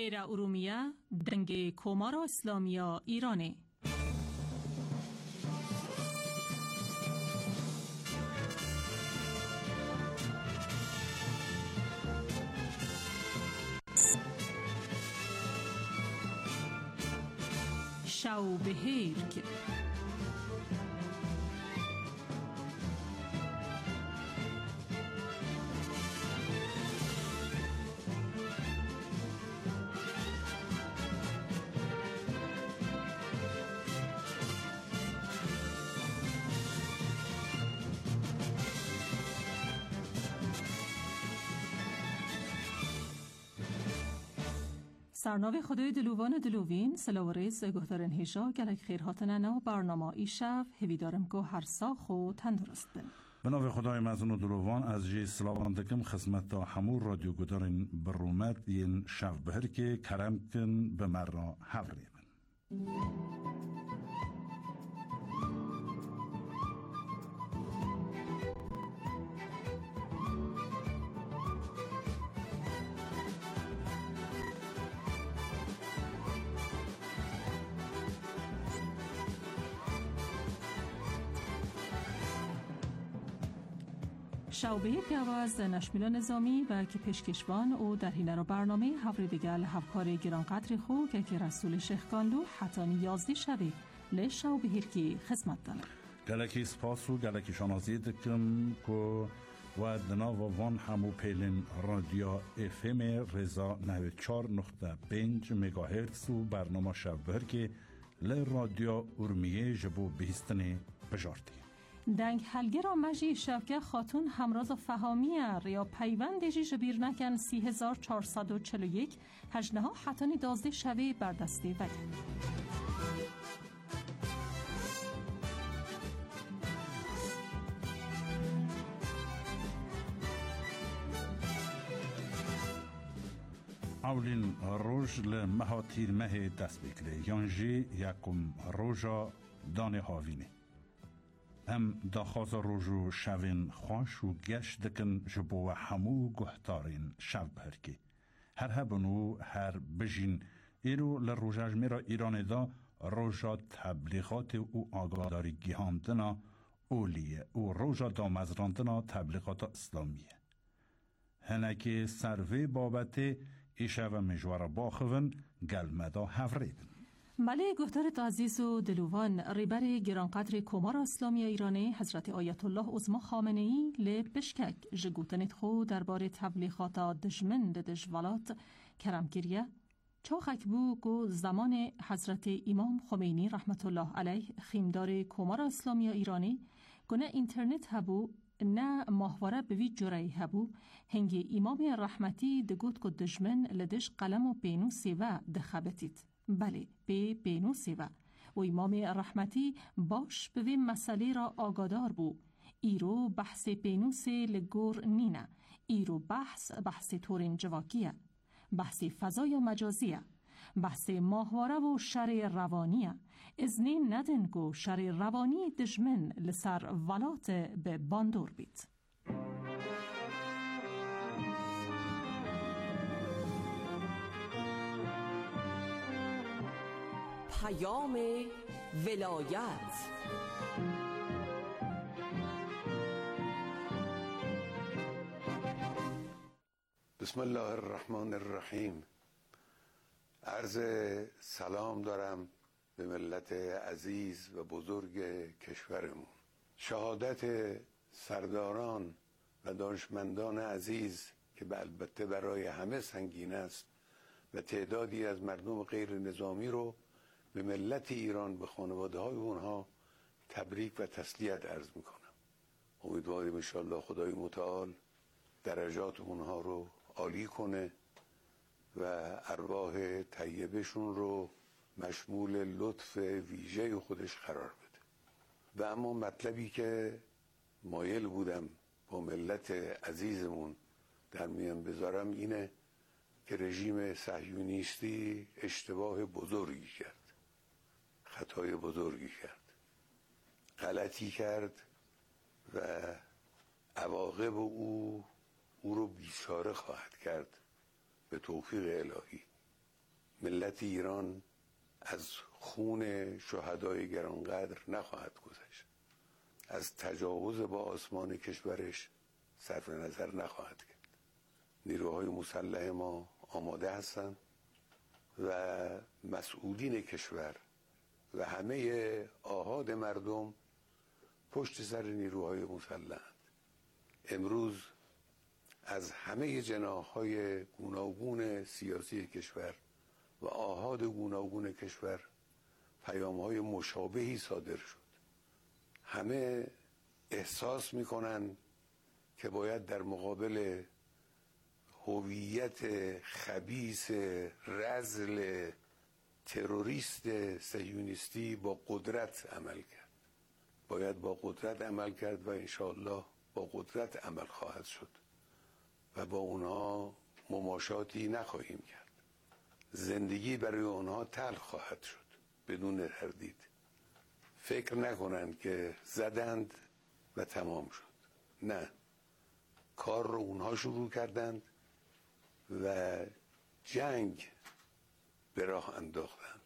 شعر ارومیه دنگ کمار اسلامیا ایرانه. شو بهیرک سرناوی خدای دلوان دلوین سلاوریز گهدارن هیجا گلک خیرهاتن نو برنامه ایشف هویدارم که هر ساخ و تندرست بن. به نام خدای مزون و دلوان از جی سلاوان دکم خدمت تا همور رادیو گدارن برومت ین شف بهر که کرم کن به مرا حوری من. شعبه گواز نشمیلا نظامی و که پیشکشوان او در هینر برنامه هفری دیگل هفکار گرانقدر خو که رسول شیخ کانلو حتی 11 شبه لی شعبه هیرکی خدمت دانه. گلکی سپاس و گلکی شانازی دکم که و دنا و وان همو پیلن رادیو FM رضا 94.5 مگاهرتز و برنامه شب که لی رادیو ارمیه جبو بهستنه بجارتی. دنگ هلگه را مجی شفگه خاتون همراز فهامیه ریا پیوند جبیر نکن 3441 هجنه ها حتانی 12 شوه بردسته وگه. اولین روز لمها تیر مه دست بکره یانجی یکم روژا دانه هاوینه هم داخاز روژو شوین خوش و گشت دکن جبو و همو گهتارین شب برکی هر هبنو هر بجین ایرو لروژاج میرا ایران دا روژا تبلیغات او آگاداری گیهاندنا اولیه او روژا دامزراندنا تبلیغات اسلامیه هنکی سروی بابت ایشه و مجوار باخون گلمدا هفریدن. مله گفتارت عزیز و دلوان ریبر گرانقدر کمار اسلامی ایرانی حضرت آیت الله عظما خامنه‌ای لبشکک جگوتنت خو درباره تبلیغات دشمن دجوالات کرمگیریه چاخک بو گو زمان حضرت امام خمینی رحمت الله علیه خیمدار کمار اسلامی ایرانی گونه اینترنت هبو نه ماهواره بوی جرعی هبو هنگی امام رحمتی دگوت که دشمن لدش قلم و بینوسی و دخبتید. بله به بینوسی و امام رحمتی باش به مسئله را آگادار بو ایرو بحث بینوسی لگور نینه ایرو بحث تورین جواکیه بحث فضای مجازیه بحث ماهواره و شر روانیه ازنی ندنگو شر روانی دشمن لسر ولات به باندور بید. پیام ولایت. بسم الله الرحمن الرحیم. عرض سلام دارم به ملت عزیز و بزرگ کشورمون. شهادت سرداران و دانشمندان عزیز که البته برای همه سنگین است و تعدادی از مردم غیر نظامی رو به ملت ایران به خانواده های اونها تبریک و تسلیت عرض میکنم. امیدواریم انشاءالله خدای متعال درجات اونها رو عالی کنه و ارواح طیبشون رو مشمول لطف ویژه خودش قرار بده. و اما مطلبی که مایل بودم با ملت عزیزمون در میان بذارم اینه که رژیم صهیونیستی اشتباه بزرگی کرد، خطای بزرگی کرد، غلطی کرد و عواقب او رو بیچاره خواهد کرد به توفیق الهی. ملت ایران از خون شهدای گرانقدر نخواهد گذشت، از تجاوز با آسمان کشورش صرف نظر نخواهد کرد. نیروهای مسلح ما آماده هستند و مسئولین کشور و همه آحاد مردم پشت سر نیروهای مسلحند. امروز از همه جناح‌های گوناگون سیاسی کشور و آحاد گوناگون کشور پیام‌های مشابهی صادر شد. همه احساس می‌کنند که باید در مقابل هویت خبیث رذل تروریست صهیونیستی با قدرت عمل کرد. باید با قدرت عمل کرد و انشاءالله با قدرت عمل خواهد شد و با اونها مماشاتی نخواهیم کرد. زندگی برای اونها تلخ خواهد شد بدون تردید. فکر نکنند که زدند و تمام شد. نه، کار رو اونها شروع کردند و جنگ به راه انداختند.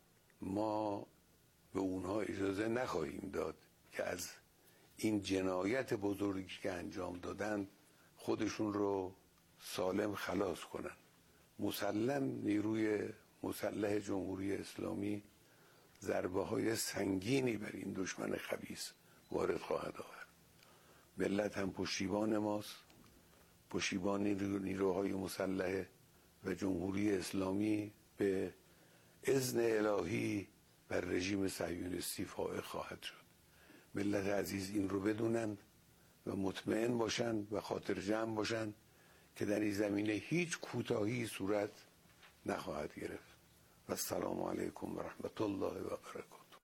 ما به اونها اجازه نخواهیم داد که از این جنایت بزرگی که انجام دادند خودشون رو سالم خلاص کنند. مسلم نیروی مسلح جمهوری اسلامی ضربه های سنگینی بر این دشمن خبیث وارد خواهد آورد. ملت هم پشتیبان ماست، پشتیبان نیروهای مسلح و جمهوری اسلامی به اذن الهی بر رژیم صهیونیستی فائق خواهد شد. ملت عزیز این رو بدونن و مطمئن باشن و خاطر جمع باشن که در این زمینه هیچ کوتاهی صورت نخواهد گرفت. و السلام علیکم و رحمت الله و برکاته.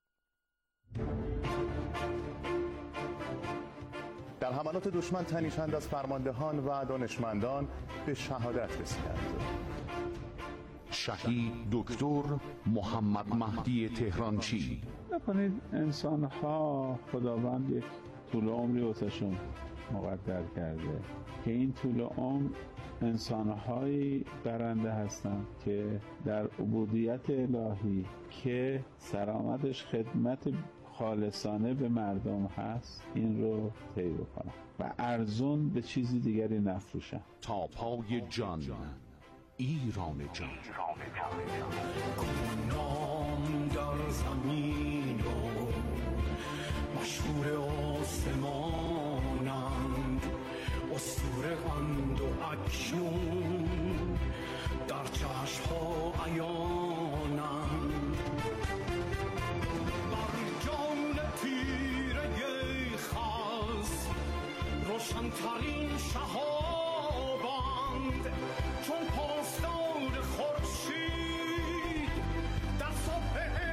در حملات دشمن تنی چند از فرماندهان و دانشمندان به شهادت رسیدند. شهید دکتر محمد مهدی تهرانچی. نکنید انسان‌ها خداوند یک طول عمری واسهشون مقدر کرده که این طول عمر انسان‌هایی برنده هستند که در عبودیت الهی که سرآمدش خدمت خالصانه به مردم هست این رو طی بکنن و ارزون به چیزی دیگری نفروشن. تا پای جان، ایران جان. نام در زمین و مشهور آسمانند، اسطوره اند و اکنون در چشم‌ها عیانند. بر جان تیره خلق روشن‌ترین شهابند، چون پاسدار خورشید در صبح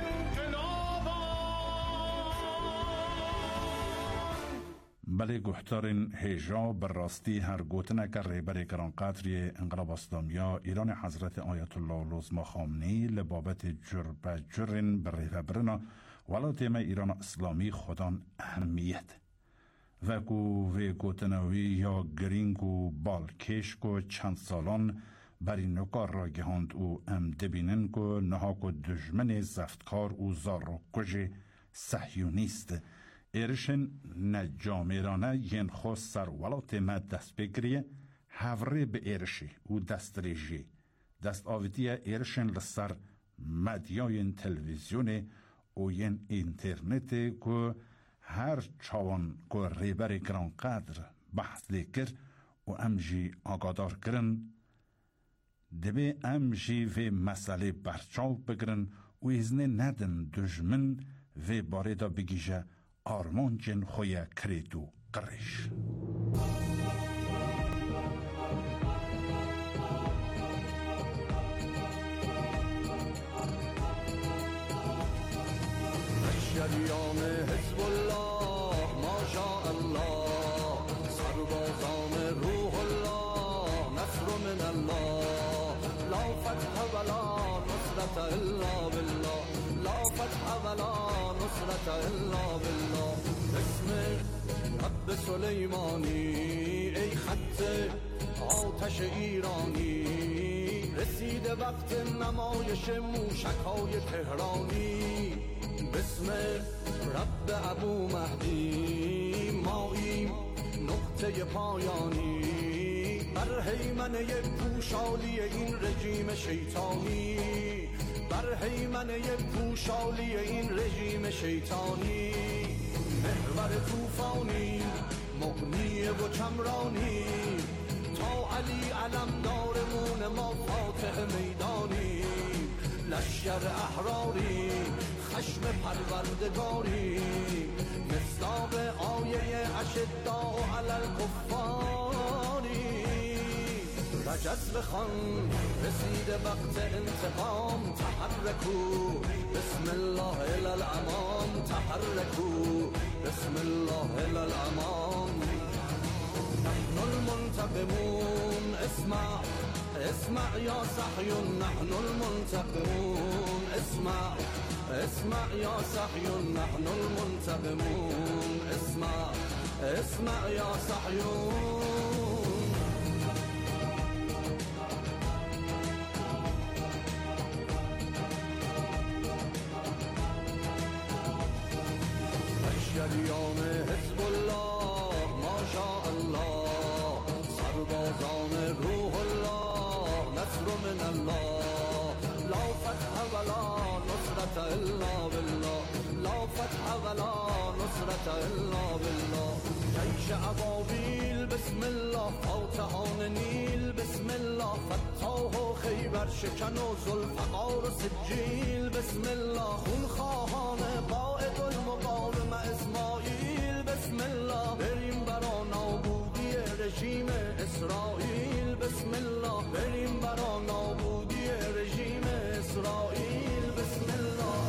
انقلابند. بله گهتارین هجا بر راستی هر گوتنه که ریبر گرانقدری انقلاب اسلامیا ایران حضرت آیت الله العظما خامنه‌ای لبابت جرب جرن بر ریبرنا ولاتیم ایران اسلامی خودان اهمیت وکو و گوتنوی یا گرینگ و بالکش و چند سالان بر این نکار را گهاند او ام دبینن که نهاک دشمن زفتکار و زار و کج صهیونیست ایرشن نجامیرانه ین خوست سر ولات ما دست بگریه هفره به ایرشی و دست ریجی دست آویدیه ایرشن لسر مدیای تلویزیون و ین اینترنت که هر چاوان که ریبر گرانقدر بحث لیکر و امجی آگادار کرن دبی امجی و مسئله برچاو بگرن و ازنه ندن دجمن و باره دا بگیجه آرمان جن خویا کریدو قرش. شریان حزب الله ماشاء الله، سربازان روح الله نصر من الله، لا فتح ولا نصرت الا بالله، لا فتح ولا نصرت الا بالله. اسم رب سلیمانی ای خط آتش ایرانی، رسیده وقت نمایش موشک‌های تهرانی. بسم رب ابو مهدی ماییم نقطه پایانی، بر هیمنه پوشالی این رژیم شیطانی، بر هیمنه پوشالی این رژیم شیطانی. محور طوفانی مغنی و کمرانی، تا علی علمدارمون ما فاتح میدانی. لشکر احراری خشم پروردگاری، مصداق آیه اشداء علی الکفاری. رجز بخوان رسیده وقت انتقام، تحرکو بسم الله الی الامام، تحرکو بسم الله الی الامام. نحن المنتقمون اسمع اسمع یا صحیون، نحن المنتقمون اسمع اسمع یا صحیون، نحن المنتقمون اسمع اسمع یا صحیون. لشکریان حزب الله ماشاءالله، سربازان روح الله نصر من الله. لا فتح ولا نصرة الا بالله، لا فتح ولا نصرة الا بالله. جیش ابابیل بسم الله، فاتحان نیل بسم الله، فتاح و خیبر شکن و ذوالفقار و سجیل بسم الله. خونخواهان قائد المقاوم اسماعیل بسم الله، بریم برا نابودی رژیم اسرائیل بسم الله، بریم برا نابودی رژیم اسرائیل بسم الله.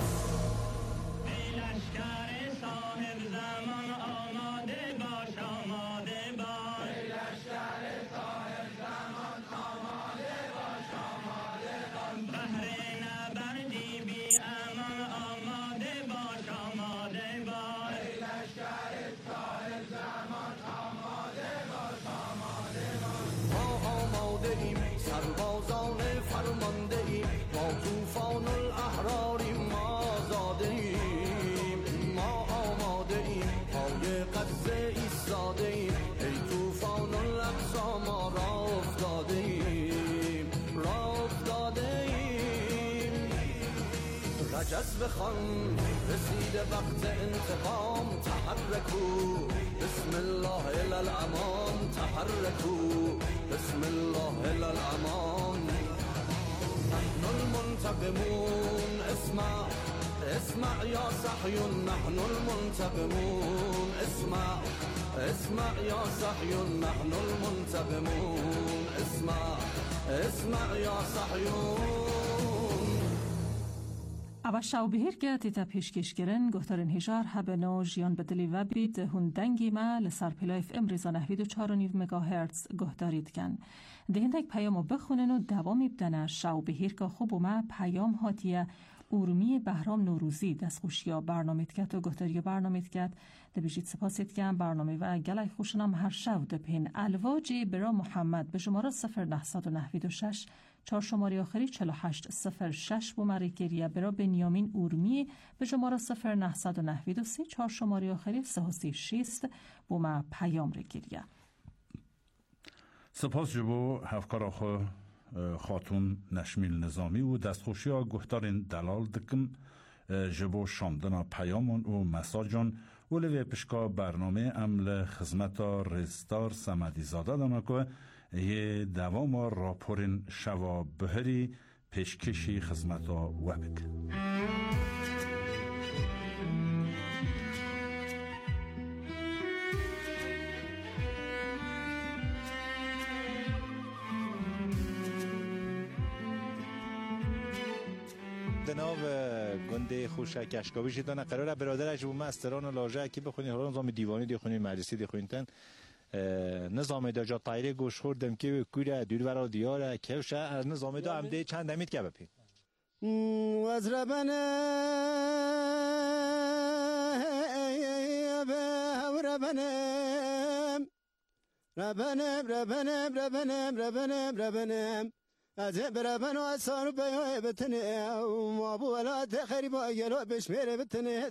ای لشکر صاحب زمان آماده باش، آماده باش. ای لشکر صاحب زمان آماده باش، آماده باش. بهر نبردی بی امان آماده باش، آماده باش. ای لشکر صاحب زمان آماده باش، آماده باش. ما آماده ایم سربازان فرمانده ایم، با طوفان الاحراریم ما زاده ایم. ما آماده ایم پای غزه ایستاده ایم، ای طوفان الاقصی ما را افتاده ایم، را افتاده ایم. رجز بخوان رسیده وقت انتقام، تحرکو بسم الله الی الامام، تحرکو بسم الله الی الامام. نحن المنتقمون اسمع اسمع یا صحیون، نحن المنتقمون اسمع اسمع یا صحیون، نحن المنتقمون اسمع اسمع یا صحیون. اما شاو بهیر تیتا پیشکشگرن گفتارن هجار هبنو جیان بدلی و بید هندنگی ما لسر پلایف امریزا نهوید و 4.9 مگاهرتز گهدارید کن. دهندک پیامو بخونن و دوامی بدنه شاو بهیر که خوب و ما پیام هاتیه اورمی بهرام نوروزی دستخوشیا برنامه کت و گهداری برنامه کت دبیجید سپاسید کن برنامه و گلای خوشنام هر شو دپین الواجی برا محمد به شماره 0996 4 شماره آخری 4806 بومری گریه برا بنیامین اورمی به شماره 0993 4 شماره آخری 336 بوم پیام ری گریه. سپاس جبو هفکار آخو خاتون نشمیل نظامی و دستخوشی ها گفتارین دلال دکم جبو شاندنا پیامون و مساجون و لوی پشکا برنامه عمل خدمت رزدار سمدی زاده دمکو یه دوام راپورین شوا بهری پیشکشی خدمت وبک. جناب گنده خوشک اشکابی شدن قراره برادرش و مستران و لاجه کی بخونی حالا نظام دیوانی دی خونی مجلسی دی خونتن نظام دا جا طایره گوش خوردم که کوره دور ورا دیاره کفشه از نظام دا هم دی چند دمید که بپی از ربنه ربنه از برابن و سارو بیای بتنه ما بو ولاد خریبا گلو بشمیر بتنه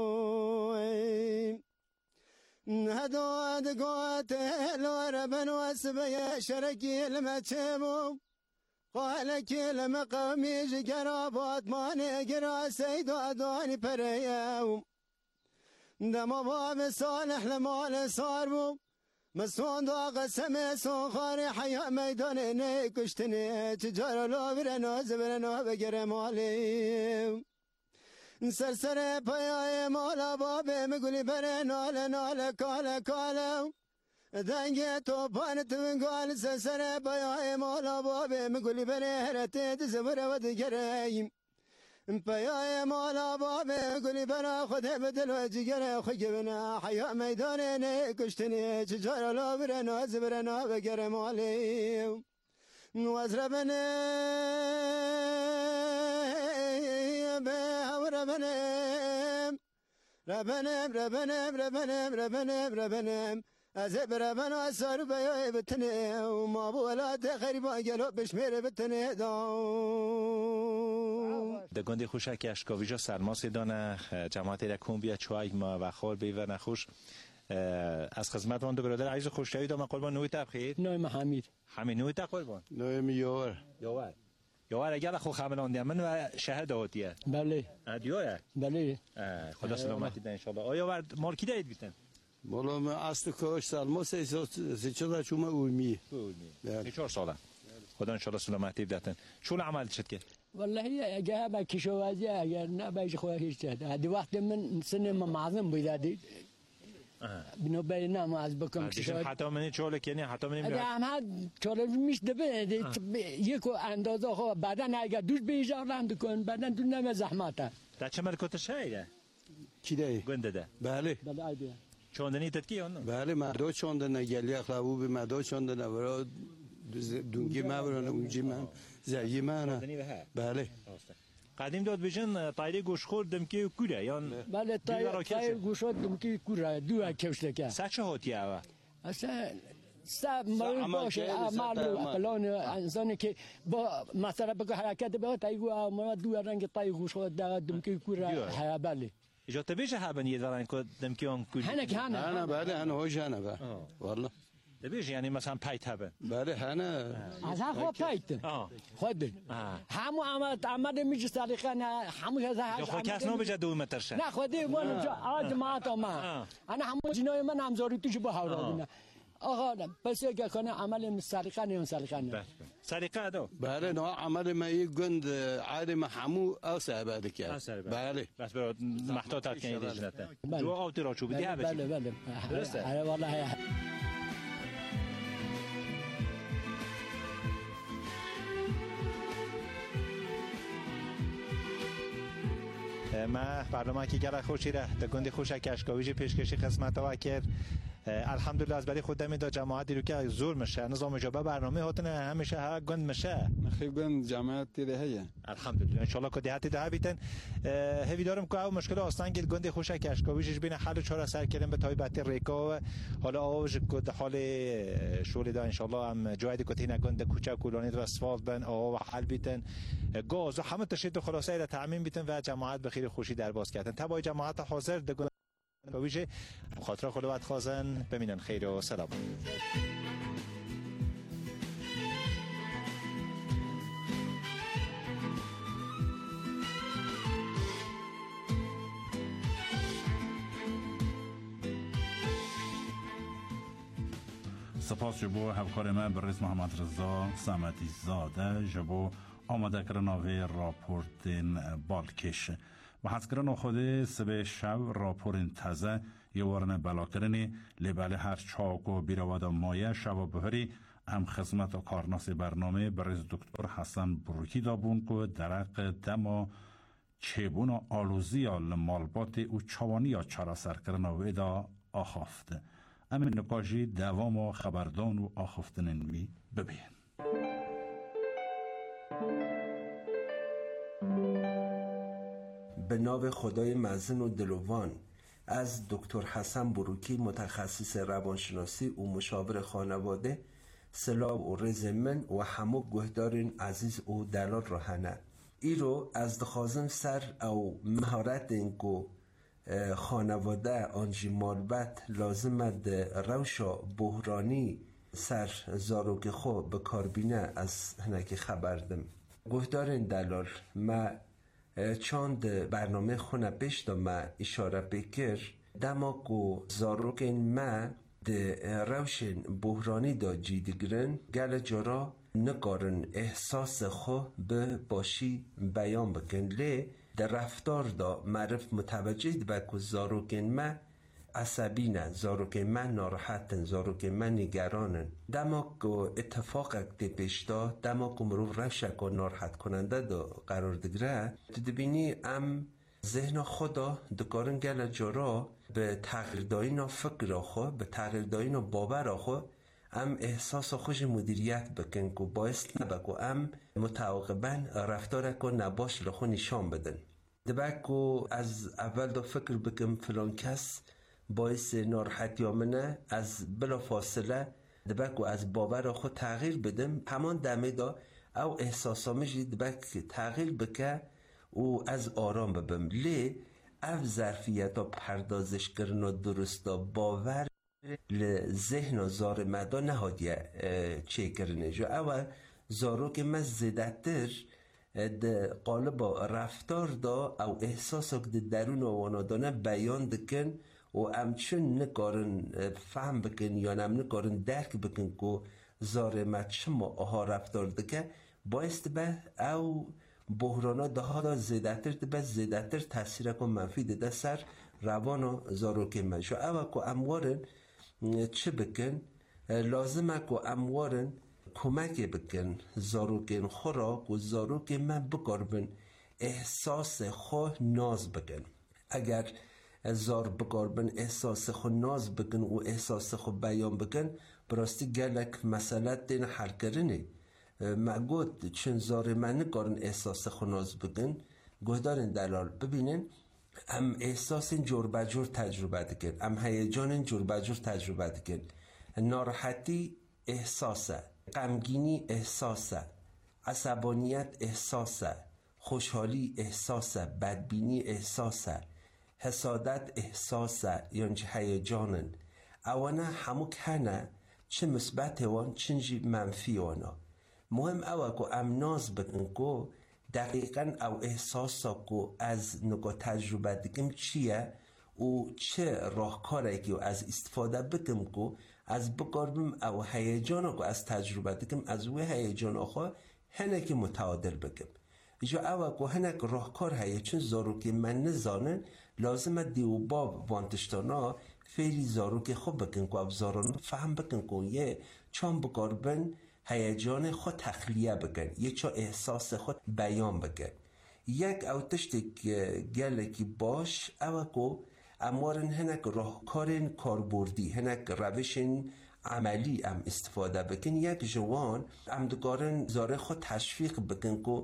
دایم هدو دقوات لو ربن و سبیا شرکی لما تشمو قالك لما قومي جرابات ماني قرا سيد اداني برياو دما باب صالح لما صار مسون دو قسم سون خاري حيا ميدان ني كشتني تجار لو برنا زبرنا بغير مالي سرسر پایای مالا بابه مگولی بره ناله ناله کاله کاله دنگ توپان تونگال سرسر پایای مالا بابه مگولی بره هرته دزبره و دگرهیم پایای مالا بابه مگولی بره خوده بدل و جگره خوی بنا حیا میدان نه کشتنی چجار لا بره ناز بره نا بگره مالی نوازره بنه ربنم از بربن و سر بیای بتنه و ما بو ولاد خریبا گلو بشمیر بتنه داو دگوندی خوشک اشکاویجا سرماس دانه جماعت رکون بیا چوای ما و خور بی و نخوش از خدمت وان دو برادر عزیز خوشتایی دام قربان نوی تبخیر نوی حمید نوی تا قربان نوی یوار اگر خو خبران من و شهر دهاتیه بله ادیوه بله خدا سلامتی ده ان شاء الله آیا ور مارکی دارید بیتن مولا من اصل کاش سالما سه چرا چوم اولمی 4 ساله خدا ان شاء الله سلامتی بدتن شو عمل شد که والله اگه با کشاورزی اگر نه باید خو هیچ هدی وقت من سن معظم بودادی بنو بینم از بکم کشاورزی حتی من چاله کنی حتی من هم چاله میش دبه یک اندازه خو بعدن اگر دوش بیجارم دکن بعدن تو نم زحمته در چه ملکوت شهره کی ده گنده ده بله بله چوندنی تدکی اون بله مردو چوندن گلی اخلاو به مردو چوندن ورا دونگی ما برن اونجی من زایی من بله قدیم داد بیشن طایره گوشخور دمکی کوره یان بله طایره گوشخور دمکی کوره دو کشته که سچه هاتی اوه اصلا سب مرد باشه عمل و اقلان انسانی که با مثلا بگو حرکت به تایگو آمار دو رنگ طایره گوشخور دمکی کوره بله اجا تبیشه هبنی دارن که دمکی آن کوره هنه بله هنه هوش هنه بله والله تبیشه یعنی مثلا پیت هبن بله هنه از ها خواه پیت خود همو عمد میشه سالیقه نه همو هزه خود کس نو بجه 2 متر شه نه خودی من آج مات انا همو جنای من همزاری توش با هورا بینه آقا پس اگه کنه عمل سرقه نه سرقه نه سرقه دو بله نه عمل ما گند عادی ما همو او سبب کرد بله بس برات محتاط کنید جنته دو اوتی را چوبیدی ها بله بله درسته والله ما برنامه که گره خوشی ره دگوندی خوشک اشکاویجی پیشکشی قسمت ها کرد الحمدلله از برای خود دمیدا جماعتی رو که زور میشه نظام جواب برنامه هاتنه همیشه ها گند میشه خیلی گند جماعتی ده هیه الحمدلله ان شاء الله که دهاتی ده بیتن هوی دارم که او مشکل آسان گل گند خوشک اشکاویجش بین حل چهار سر کردن به تایبت ریکا حالا آوج کد حال شغل ده ان شاء الله هم جایدی که تینا گند کوچه کولونیت و اسفالت بن آو حل بیتن گاز و همه تشدید خلاصه را تعمین بیتن و جماعت به خیر خوشی در باز کردن تبای جماعت حاضر دگون کویجه خاطر خلوت خازن ببینن خیر و سلام سپاس جبو همکار من بررس محمد رضا سمتی زاده جبو آماده کرناوی راپورتین بالکش و حسکران خود سبه شب راپورین تازه یوارن بلا کرنی لباله هر چاک و بیرواد مایه شب بهری هم خدمت و کارناس برنامه برز دکتر حسن بروکی دابون که درق دما چیبون و آلوزی مالبات او چوانی یا چرا سرکرناوی دا آخافته امین نکاجی دوام و خبردان و آخافتننوی ببین به نام خدای مزن و دلوان از دکتر حسن بروکی متخصص روانشناسی و مشاور خانواده سلام و رز من و همو گهدارین عزیز و دلال رو هنه ای رو از دخوازم سر او مهارت اینکو خانواده آنجی مالبت لازمت روشا بحرانی سر زاروک خو به کاربینه از هنکی خبردم گهدارین دلال ما چند برنامه خونه پیش دا ما اشاره بکر دماغو زاروکین ما ده روشن بحرانی دا جیدگرن گل جارا نکارن احساس خو به باشی بیان بکن لی در رفتار دا معرف متوجه با که زاروکین ما عصبی نه زاروکین ما ناراحتن زاروکین ما نگرانن دما که اتفاق اکتی پیشتا دما که مرو روشک و ناراحت کننده دا قرار دگره تو دبینی ام ذهن خدا دکارن گل جارا به تغییر داینا فکر خو به تغییر داینا باور خو ام احساس خوش مدیریت بکن که باعث نبکو ام متعاقبا رفتار که نباش لخو نشان بدن دبکو از اول دا فکر بکن فلان کس باعث ناراحتی منه از بلا فاصله دبکو از باور خود تغییر بدم همان دمه دا او احساسامش دبک تغییر بکه و از آرام ببم لی اف ظرفیت پردازش کردن درستا باور لذهن زار مدا نهادیه چه کرنه جو اول زارو که من زدتر ده قالب رفتار دا او احساس که درون وانا دانه بیان دکن و امچون نکارن فهم بکن یا نم نکارن درک بکن که زار مد شما آها رفتار دکه باعث به او بحرانا ده دا زدتر ده زدتر تاثیر که منفی ده سر روان زارو که من شو اول که اموارن چه بکن لازمه که اموارن کمک بکن زاروکین خورا و زاروک من بکاربن احساس خو ناز بکن اگر زار بکاربن احساس خو ناز بکن و احساس خو بیان بکن براستی گلک مسئله دین حل کرنه مگود چون زار من نکارن احساس خو ناز بکن گهدارن دلال ببینن ام احساس جور بجور تجربه دکن ام هیجان جور بجور تجربه دکن ناراحتی احساسه غمگینی احساسه عصبانیت احساسه خوشحالی احساسه بدبینی احساسه حسادت احساسه یعنی هیجانن اوانا همو کنه چه مثبت وان چنجی منفی وانا مهم اوه که ام ناز بکن که دقیقاً او احساسا که از نگاه تجربه دکم چیه و چه راهکاره که از استفاده بکم که از بکاربم او هیجانا که از تجربه دکم از او هیجان آخوا هنه که متعادل بکم جا او که هنه که راهکار هیه چون زارو که من نزانن لازمه دیو باب وانتشتانا فیلی زارو که خوب بکن که او زارو فهم بکن که یه چون بکاربن هیجان خود تخلیه بکن یه چا احساس خود بیان بکن یک او تشتی گلکی باش او که اموارن هنک راهکارن کاربردی هنک روشن عملی ام استفاده بکن یک جوان ام دکارن زاره خود تشویق بکن که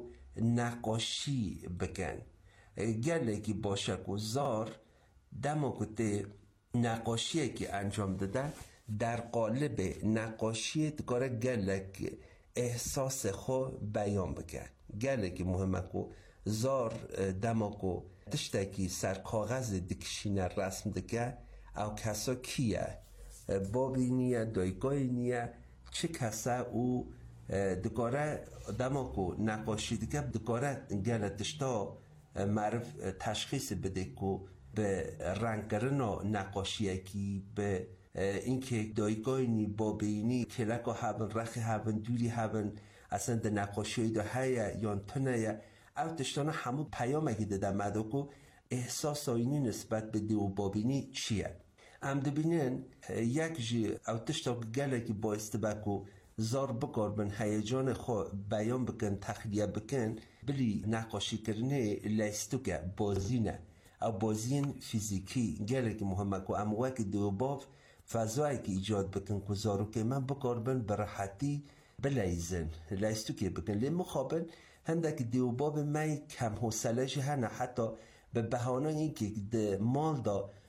نقاشی بکن گلکی باشه که زار دما کته نقاشی که انجام داده در قالب نقاشی دکاره گلک احساس خو بیان بکن گلک مهمه که زار دما که تشتکی سر کاغذ دکشینه رسم دکه او کسا کیه بابی نیه دایگاه نیه چه کسا او دکاره دما که نقاشی دکه دکاره گله تشتا معرف تشخیص بده که به رنگ کردن نقاشی اکی به اینکه دایگاینی بابینی کلک هاون رخی هاون دوری هاون اصلا ده نقاشی ده هیا یا تنه او تشتانه همو پیام اگه ده مده که احساس آینی نسبت به دیو بابینی چیه ام دبینن یک جی او تشتا گله که باعث بکو زار بکاربن هیجان خو بیان بکن تخلیه بکن بلی نقاشی کرنه لیستو که بازینه او بازین فیزیکی گله که مهمه که اموه که دیو باب فضایی که ایجاد بکن که زارو که من بکاربن براحتی بلیزن لیستو که بکن لی مخابن هندک دیوباب می کم حوصله‌اش هنه حتی به بهانه اینکه ده مال دا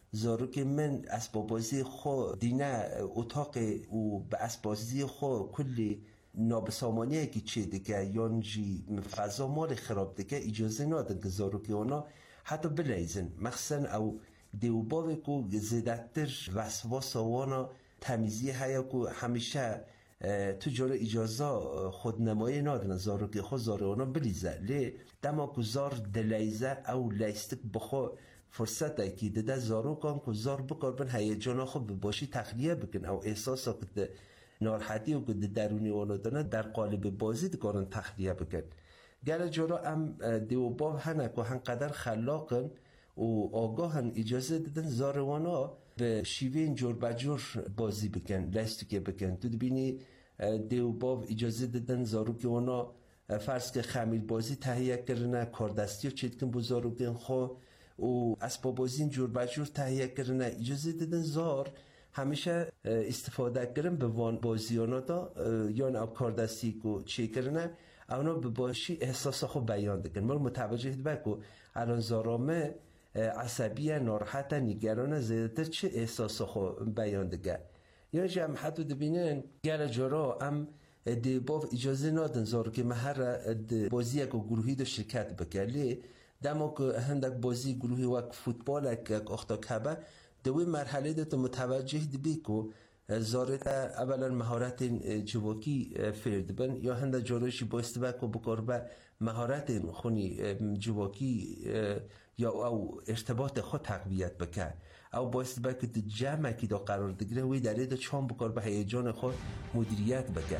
زاروک من اسباب بازی خو دینه اتاق و به اسباب بازی خو کلی نابسامانیه که چه دیگه یانجی فضا مال خراب دیگه اجازه نادن که زاروک اونا حتی بلیزن مخصوصا او دیوباوی که زیدتر وسواس وانا تمیزی هیا که همیشه تو جور اجازه خودنمایی نادن زاروک خود زارونا بلیزه لی دما که زار دلیزه او لیستک بخو فرصت ای که ده زاروکان که زار بکار بن هیجان خود باشی تخلیه بکن او احساس که ناراحتی و که درونی وانا دانه در قالب بازی دکارن تخلیه بکن گل جورا ام دیوباو هنک و هنقدر خلاقن و آگاهن اجازه دادن زاروانا به شیوه جور بجور بازی بکن لیستکه بکن تو بینی دیوباو اجازه دادن زاروک وانا فرض که خمیل بازی تهیه کرنه کاردستی و چیتکن بو زاروکن خو و اسباب بازی جور بجور تهیه کرنه اجازه دادن زار همیشه استفاده کردن به وان بازیانا دا یا او کاردستی کو چی کرنه اونا به باشی احساس خو بیان دکن مال متوجه بکو الان زارامه عصبیه ناراحت نگران زیادتر چه احساس خو بیان دکن یا جمع حدو دبینن گل جارا ام دیباف اجازه نادن زارو که مهر بازی اکو گروهی دو شرکت بکلی دما که هندک بازی گروهی وک فوتبال اک اختا کبه دوی مرحله ده تو متوجه دی کو زارت اولا مهارت جواکی فرد بن یا هنده جاروشی بایست بکو بکار مهارت خونی جواکی یا او ارتباط خود تقویت بکن او بایست بکو ده جمع که دا قرار دگره وی دلیل ده چان بکار به هیجان خود مدیریت بکن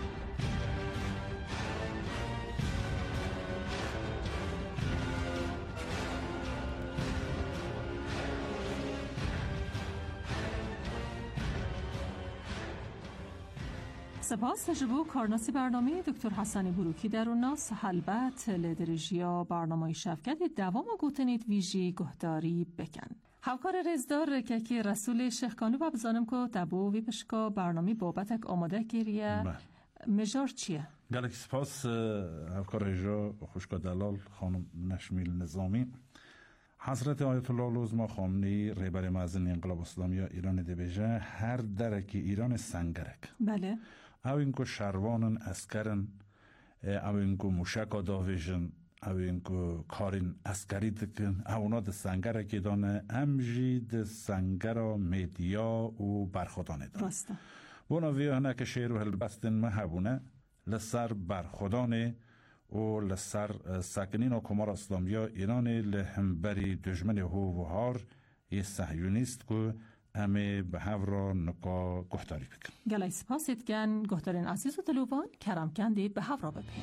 سپاس جبو کارناسی برنامه دکتر حسن بروکی در الناس حلبت لدرژیا برنامه شفکت دوام و گوتنید ویژی گهداری بکن همکار رزدار که رسول شیخکانو و بزانم که تبو وی پشکا برنامه بابتک آماده کریه مجار چیه؟ گلک سپاس همکار رجا خوشکا دلال خانم نشمیل نظامی حضرت آیت الله العظما خامنه‌ای رهبر معظم انقلاب اسلامی ایران دبیجه هر درک ایران سنگرک بله او اینکو شروانن اسکرن او اینکو موشکا داویجن او اینکو کارین اسکری دکن اونا ده سنگرک دانه امجی ده سنگرا میدیا و برخودانه دانه راسته بونا ویانه که شیر و هلبستن محبونه لسر برخودانه و لسر ساکنین و کمار اسلامیا ایران لهمبری دجمن هو و هار یه صهیونیست که همه به هفرا نکا گفتاری بکن گلای سپاسید گن گفتارین عزیز و دلوان کرم کندی به هفرا بپین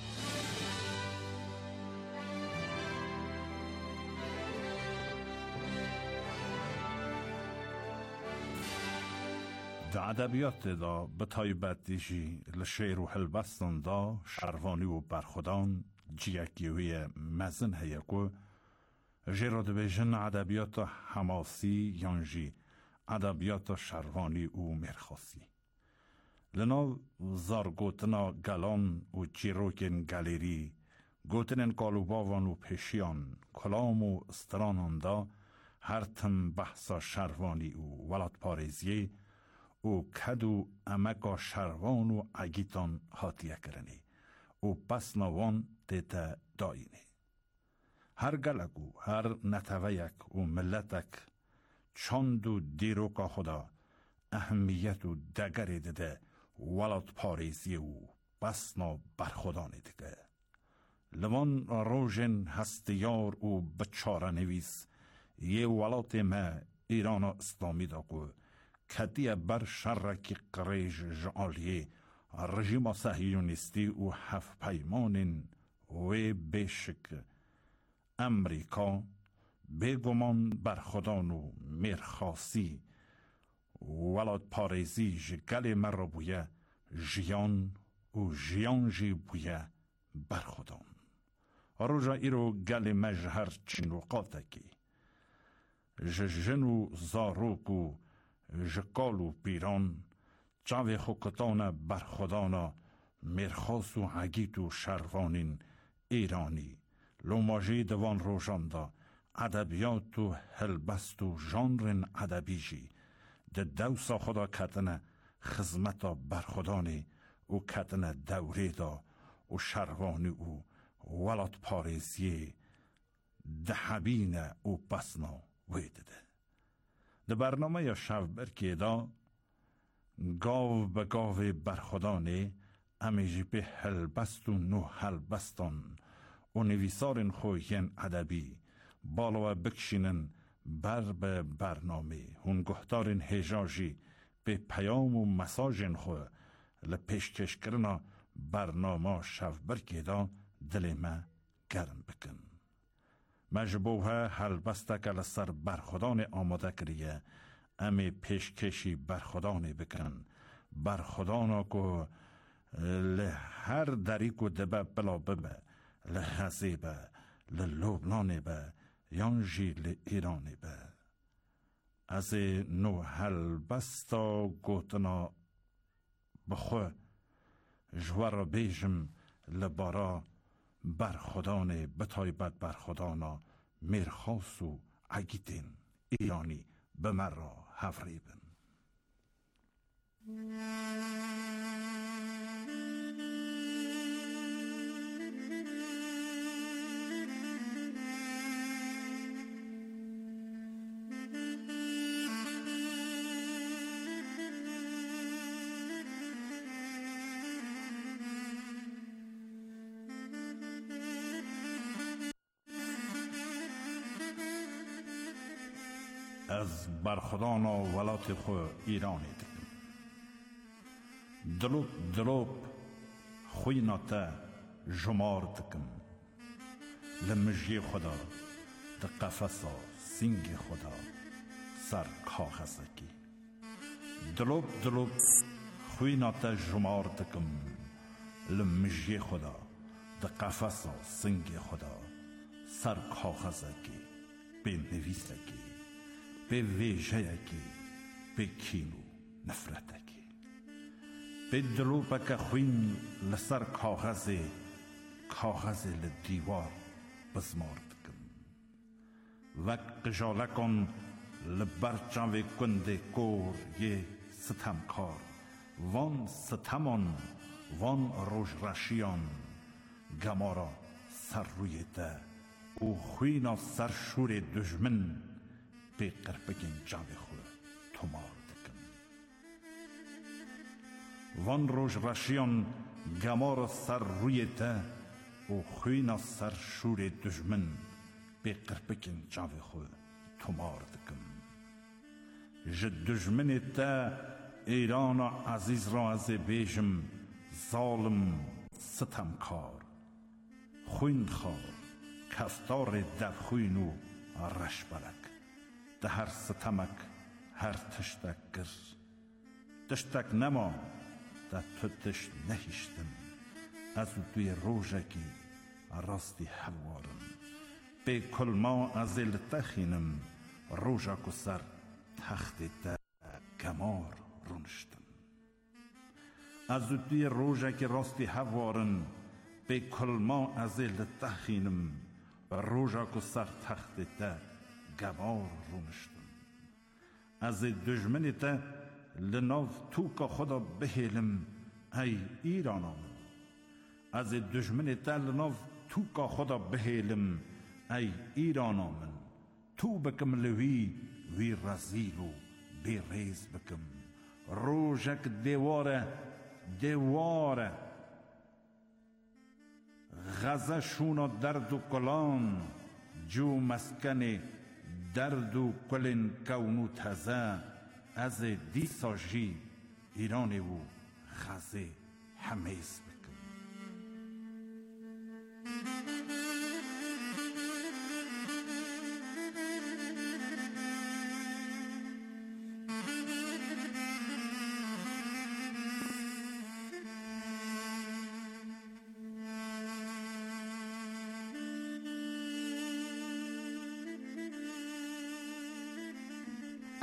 در ادبیات دا به تایبت دیجی لشیر و هلبستان دا شروانی و برخودان جیکیوی مزن هیکو جیراد بیجن ادبیات حماسی یانجی ادبیات شروانی و مرخاسی لنا زار گوتنا گلان و چیروکن گالری گوتنن کالوباوان و پیشیان کلام و استرانان دا هر تم بحثا شروانی و ولاد پارزیه او کدو امکا شروان و عگیتان حاتیه کرنی او پس نوان دیتا داینی هر گلگو هر نتویک و ملتک چاند و دیروکا خدا اهمیت و دگری دده ولاد پاریزی و بسنا برخودانی دیگه لوان روژن هستیار و بچاره نویس یه ولات ما ایران اسلامی داگو کدیه بر شرک قریج جعالیه رژیم صهیونیستی و هفت پیمانین و بشک امریکا بگمان برخودان و مرخاسی ولاد پاریزی جگل مر بویه جیان و جیان جی بویه برخودان روژا ایرو گل مجهر چنوقاتکی جن و زاروک و جکال و پیران چاوی خوکتان برخودانا مرخاس و حگیت و شروانین ایرانی لوماجی دوان روشان دا ادبیات و هلبست و ژانر ادبی جی د دوسا خدا کتنه خدمت برخودانی او کتنه دوره دا و شروانی او ولات پاریزی دحبین او پسنا ویدده. ده برنامه یا شب برکی دا گاو به گاو برخودانی امیجی به هلبست و نو هلبستان و نویسارن خویین ادبی بالا بکشینن بر به برنامه هون گهدارن هجاجی به پیام و مساجن خو لپیشکش کرنا برنامه شف برکی دا دل ما گرم بکن. مجبوه هلبسته که لسر برخودان آماده کریه امی پیشکشی برخودانی بکن برخودانا که لهر دری که دبه بلا ببه لحظی به للبنانی به یانجی لایرانی به از نو هلبستا گوتنا بخو جوار بیجم لبارا برخودان بتایبت برخودانا میرخاص و عگیدین ایرانی به مرا هفریبن. از برخودان و ولات خو ایرانی دکم دلوب خویناتا جمار دکم لمجی خدا د قفصا سینگ خدا سر کاغذکی دلوب خویناتا جمار دکم لمجی خدا د قفصا سینگ خدا سر کاغذکی به نویسکی به ویژه‌کی به کینو نفرتکی به دلوبک خوین لسر کاغذ لدیوار بزمار دکم وک قجالکن لبرچاوی کنده کور یه ستمکار وان ستمان وان روش رشیان گمارا سر روی ده او خوینا سر شور دجمن به قربگین جاوی خود تومار دکم وان روش رشیان گمار سر روی ده و خوینا سر شور دجمن به قربگین جاوی خود تومار دکم جد دجمن ده ایران عزیز را از بیجم ظالم ستمکار خوین خار کفتار در خوینو رش بلک ده هر ستمک هر تشتک گر تشتک نما ده تو تشت نهیشتم از دوی روژکی راستی حوارم به کلما از التخینم روژک و سر تخت ده گمار رونشتم از دوی روژکی راستی حوارم به کلما از التخینم روژک و سر تخت ده گمار رونشتم از دجمن تا لناو توکا خدا بهیلم ای ایرانم از دجمن تا لناو توکا خدا بهیلم ای ایرانم تو بکم لوی وی رزیلو بی ریز بکم روژک دیواره غزه شونا درد و کلان جو مسکن درد و کلن کونو تزه از دیسا جی ایرانی و غزه همیز بکن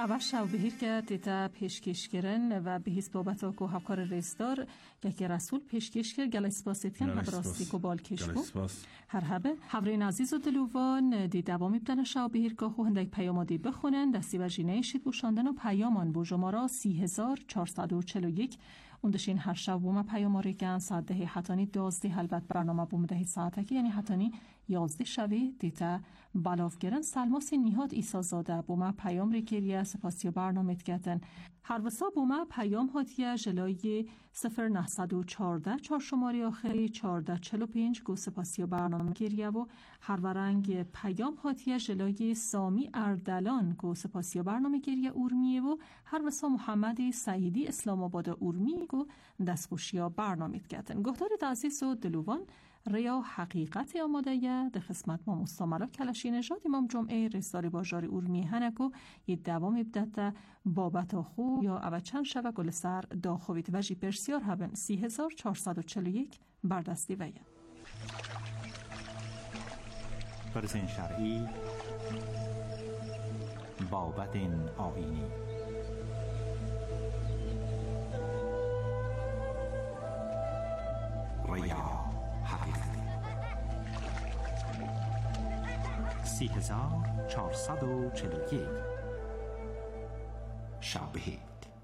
اول شو بهیر که تیتا پیشکش کرن و به هیچ بابت کو هفکار رئیسدار که رسول پیشکش کرد گل اسپاسیت کن هبراستی کو بالکش کو هر هبه حورین عزیز و دلوان دی دوامی بدن شو بهیر که خو هندک پیامادی بخونن دستی و جینه شید بوشاندن و پیامان بو جمارا 3441 اندشین هر شب بوم پیاماری کن ساعت ده حتانی 12 البته برنامه بوم ده ساعته که یعنی حتانی 11 شوی دیتا بلاف گرن سلماس نیهاد ایسا زاده بوم پیام ریکریه سپاسی برنامه کتن هر وسا بوم پیام هاتیه جلای 0914 چار شماری آخری 1445 گو سپاسی برنامه گریه و هر ورنگ پیام هاتیه جلای سامی اردلان گو سپاسی برنامه گریه اورمیه و هر وسا محمد سعیدی اسلام آباد اورمی گو دستخوشی برنامه کتن گهدار عزیز و دلوان ریا حقیقت آماده یه ده خدمت ما مستمرا کلشی نژاد امام جمعه رسالی باجاری اورمی هنکو یه دوام ابدت بابت خو یا او چند شوه گل سر داخویت وجی پرسیار هبن 3441 بردستی ویه پرسین شرعی بابت آینی ریا 3441 شابهید.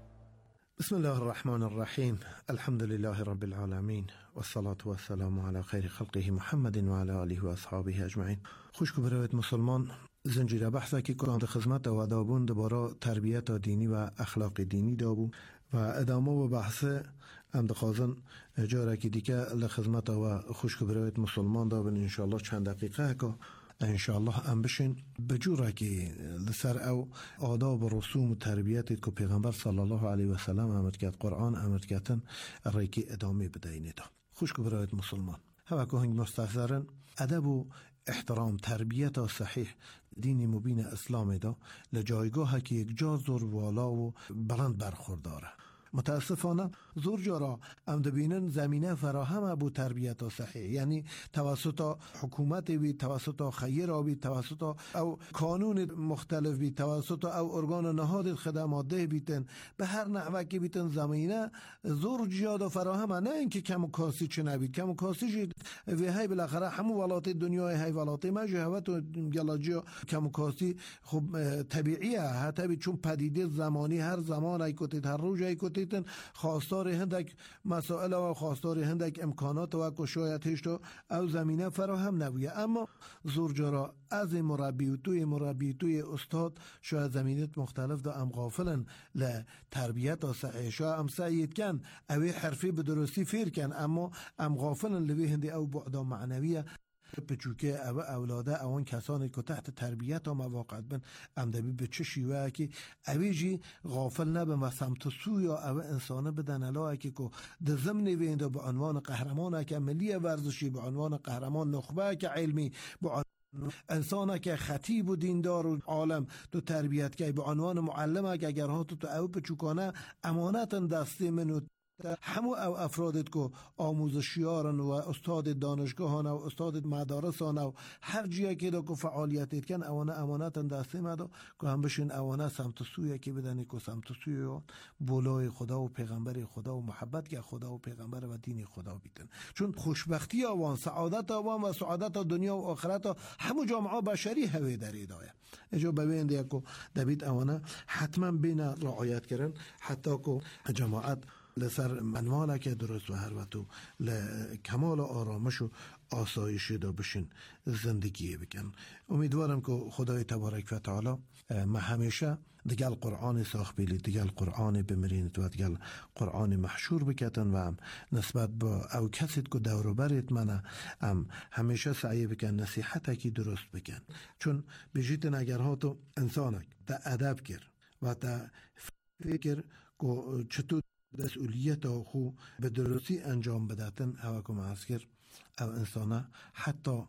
بسم الله الرحمن الرحیم. الحمد لله رب العالمین والصلاة والسلام على خیر خلقه محمد و علی آله و اصحابه اجمعین. خوشکو برایت مسلمان زنجیره بحثه که قرآن خدمت و دابون دبارا تربیت دینی و اخلاق دینی دابو و ادامه و بحث ام دخوازن جاره که دیگه لخدمت و خوشکو برایت مسلمان دابن انشاءالله چند دقیقه که انشاءالله ام بشین بجوره که لسر او آداب و رسوم و تربیتی که پیغمبر صلی الله علیه و سلم امر کرد قرآن امر کردن رایکی ادامه بدهینه دا. خوشکو برایت مسلمان هوا که هنگ مستحضرن ادب و احترام تربیت و صحیح دین مبین اسلام دا لجایگاه که یک جا زور والا و بلند برخورداره. متاسفانه زور جارا ام دبینن زمینه فراهم ابو تربیت و صحیح یعنی توسط حکومت بی توسط خیر بی توسط او قانون مختلف بی توسط او ارگان نهاد خدمات ده بیتن به هر نحوه که بیتن زمینه زور جیاد فراهم نه اینکه کم و کاسی چه نبید کم و کاسی جید وی های بالاخره همو ولات دنیای های ولات ما جهوت و گلاجی کم و کاسی خب طبیعیه حتی چون پدیده زمانی هر زمان ای کتید هر روز ای کتید خواستار هندک مسائل و خواستار هندک امکانات و شاید هیچ او زمینه فراهم نبوده اما زور جارا از مربی و توی استاد شاید زمینت مختلف دا ام غافلن لتربیت و صحیح شاید ام سعید کن اوی حرفی به درستی فیر کن اما ام غافلن لوی هندی او بعدا معنویه بچوکه او اولاده اوان کسانی که تحت تربیت و مواقع بن امدبی به چه شیوه که اویجی غافل نبن و سمت سوی او انسانه بدن الهی که ده ضمن وینده به عنوان قهرمان که ملی ورزشی به عنوان قهرمان نخبه که علمی به انسانه که خطیب و دیندار و عالم تو تربیت که به عنوان معلمه که اگر ها تو او بچوکانه امانت دستی منو همو او افرادت که آموزشیارن و استاد دانشگاهان و استاد مدارسان و هر جایی که دا که فعالیتت کن اوانه امانت دسته مدا که هم بشین اوانه سمت سویه که بدنی که سمت سویه بولای خدا و پیغمبر خدا و محبت که خدا و پیغمبر و دین خدا بیتن چون خوشبختی آوان سعادت آوان و سعادت دنیا و آخرت همو جامعه بشری هوی در ایدایه اجا ببینده که دبید اوانه حتما بین رعایت کرن حتی که جماعت لسر منواله که درست و هر وقتو لکمال آرامش و آسایشی دا بشین زندگی بکن امیدوارم که خدای تبارک و تعالی ما همیشه دیگل قرآن ساخت بیلی دیگل قرآن بمرینت و دیگل قرآن محشور بکتن و هم نسبت با او کسید که دورو برید منه همیشه سعی بکن نصیحت که درست بکن چون بجیتن اگر ها تو انسانک تا ادب کر و تا فکر که چطور مسئولیت خو به درستی انجام بدهتن او که معسکر او انسانه حتی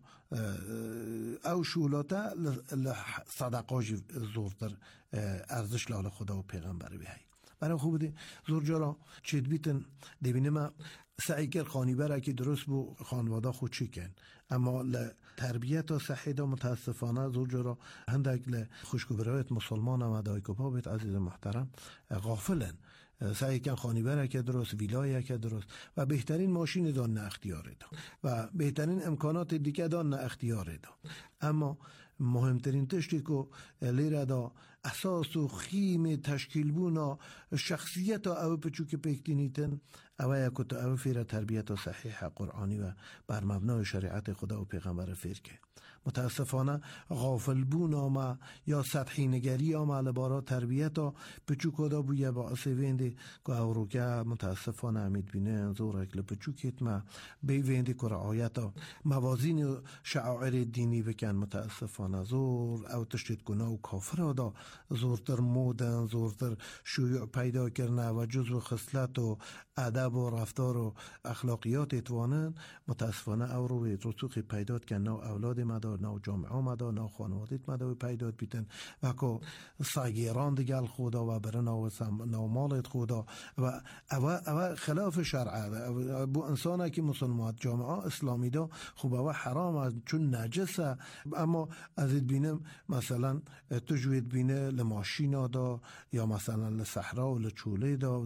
او شولاته صدقاجی زورتر ارزش لال خدا و پیغمبر بیهی برای خوب ده زور جارا چید بیتن دبینم سعی کرد خانی برای که درست بو خانواده خود چی کن، اما تربیت و صحی دا متاسفانه زور جارا هندک خوشگبرایت مسلمان هم دای کبابت عزیز محترم غافلن. سعی کن خانی برای که درست، ویلایه که درست و بهترین ماشین دان نه اختیاره دا و بهترین امکانات دیگه دان نه اختیاره دا، اما مهمترین تشتی که لیره دا اساس و خیم تشکیل بونا شخصیت او پچو که پیکتینیتن او یکو تا او فیر تربیت و صحیح قرآنی و بر مبنای شریعت خدا و پیغمبر فیر که متاسفانه غافل بونا ما یا سطحی نگری ما لبارا تربیت و پچو کدا بویا با اسوینده که او رو که متاسفانه امید بینه انظور اکل پچو کت ما بیوینده که رعایت و موازین شعائر دینی بکن متاسفانه زور او تشتید کنه و کافر دا زورتر مودن، زورتر شیوع پیدا کرنه و جزو خصلت و ادب و رفتار و اخلاقیات اتوانن متاسفانه او رو رسوخی پیدا کنه و اولاد مدا نو جامعه مدا نو خانوادت مدا پیدا بیتن و که ساگیران دیگل خدا و برنا و نو مالت خدا و او خلاف شرعه بو انسانه که مسلمات جامعه اسلامی دا خوب او حرام چون نجسه، اما از بینم مثلا تجوید بینه لماشینا دا یا مثلا لصحرا و لچوله دا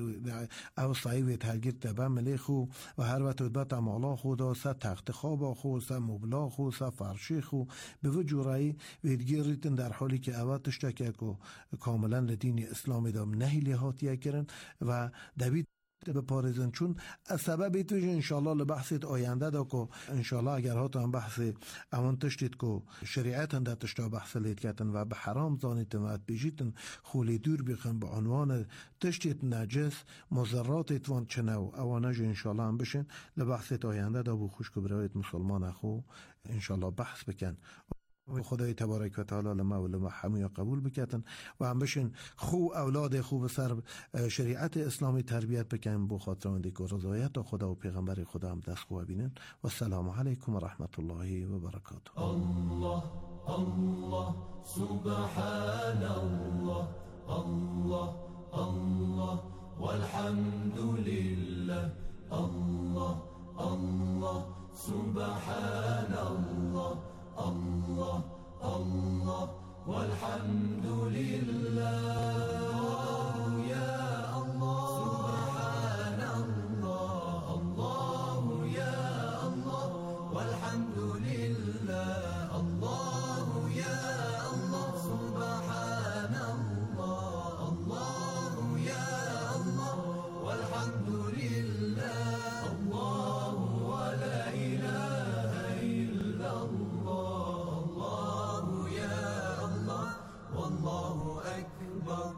او صعیویت هلگیر تبا ملیخو و هر وقت بات امالا خودا سا تخت خوابا خو سا مبلا خو سا فرشی خو به وجورایی ویدگیریتن در حالی که او تشتکه که کاملا لدین اسلامی دا نهی لحاتیه کرن و دوید به پارزن چون سبب توش انشالله لبحثت آینده دا که انشالله اگر هاتو هم بحث امان تشتید که شریعت هنده تشتا بحث لید کتن و به حرام زانیتن و بیجیتن خولی دور بخن به عنوان تشتید نجس مزرات اتوان چنو اوانج انشالله هم بشن لبحثت آینده دا بو خوش کبرایت مسلمان اخو انشالله بحث بکن و خدای تبارک و تعالی لما و لما همه قبول بکتن و هم بشین خو اولاد خوب سر شریعت اسلامی تربیت بکن بو خاطر آن دیگر رضایت خدا و پیغمبر خدا هم دست خواه بینن و السلام علیکم و رحمت الله و برکاته. الله الله سبحان الله الله الله والحمد لله الله الله سبحان الله الله الله والحمد لله يا الله سبحان الله الله يا الله والحمد لله الله يا الله سبحان الله الله يا الله والحمد لله الله ولا إله إلا الله الله يا الله والله أكبر.